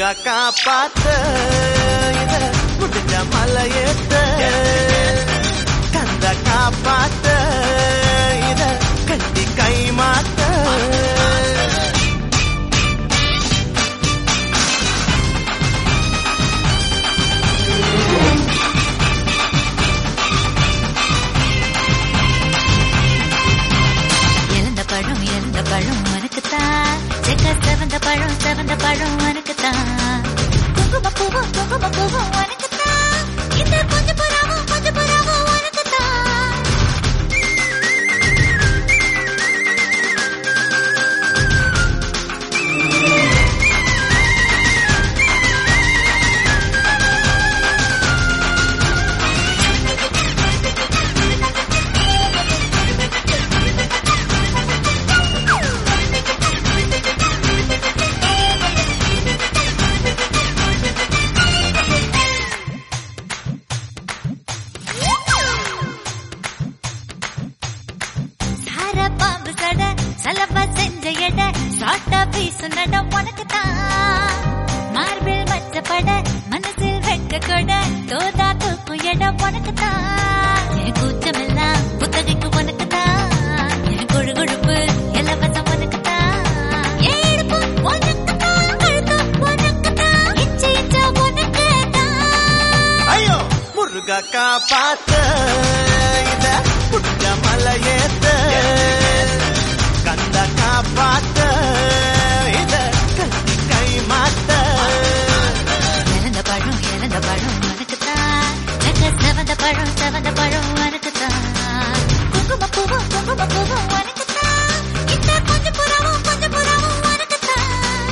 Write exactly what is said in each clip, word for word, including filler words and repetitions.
முருகா காப்பாத்த இத முடிஞ்ச மலையேத்த கந்த காப்பாத்த இத கட்டி கை மாத்த பழம் எந்த பழம் உனக்குத்தான் செக்க செவந்த பழம் செவந்த பழம் உனக்குத்தான் குங்கும பூவும் குங்கும பூவும் உனக்குத்தான் இந்த கொஞ்சம் புறாவும் கொஞ்சம் புறாவும் உனக்குத்தான் சலவா செஞ்ச எட சாட்டா பீசு நட உனக்குத்தான் மார்பிள் மச்சப்பட மனசில் வெக்க கொட தோதா தூக்கும் எட உனக்குத்தான் என் கூச்சமெல்லாம் புத்தகைக்கு உனக்குத்தான் என் கொழு கொழுப்பு இலவசம் உனக்குத்தான் என் இடுப்பு உனக்குத்தான் கழுத்து உனக்குத்தான் இச்சை இச்சா உனக்குத்தான் ஐயோ முருகா காப்பாத்த இத புட்ட மலையேத்த கந்த காப்பாத்த இத கட்டி கை மாத்த இழந்த பழம் இழந்த பழம் உனக்குத்தான் செக்க செவந்த பழம் செவந்த பழம் உனக்குத்தான் குங்கும பூவும் குங்கும பூவும் உனக்குத்தான் இந்த கொஞ்சம் புறாவும் கொஞ்சம் புறாவும் உனக்குத்தான்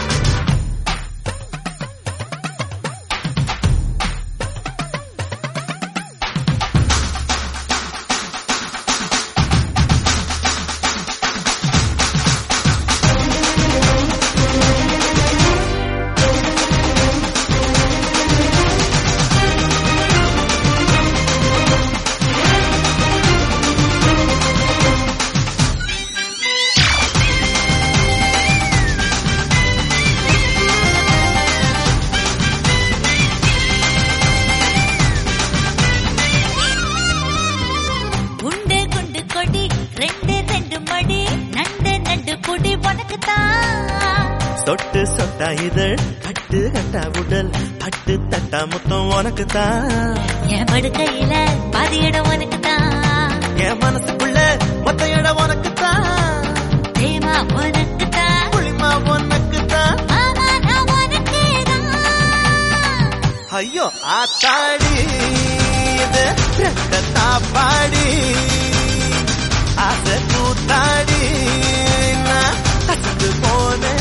சொட்டு சொட்டா இதழ் கட்டு கட்டா உடல் பட்டு தட்டா முத்தம் உனக்குத்தான் என் படுக்கையில பாதி இடம் உனக்குத்தான் என் மனசுக்குள்ள மொத்த இடம் உனக்குத்தான் தேமா உனக்குத்தான் புளிமா உனக்குத்தான் மாமா நான் உனக்கேதான் ஐயோ ஆத்தாடி இது ரெட்ட தாப்பாடி ஆசை கூத்தாடி நான் கட்டு போனே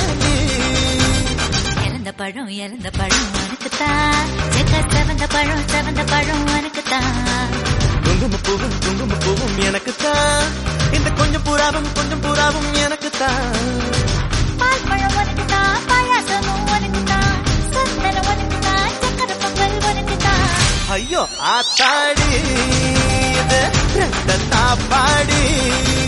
பழம் இழந்த பழம் உனக்குத்தான் செக்க செவந்த பழம் செவந்த பழம் உனக்குத்தான் குங்கும பூவும் குங்கும பூவும் எனக்குத்தான் இந்த கொஞ்சம் புறாவும் கொஞ்சம் புறாவும் எனக்குத்தான் பால் பழம் உனக்குத்தான் பாயாசமும் உனக்குத்தான் சந்தனம் உனக்குத்தான் சக்கர பொங்கல் உனக்குத்தான் ஐயோ ஆத்தாடி இது ரெட்ட தாப்பாடி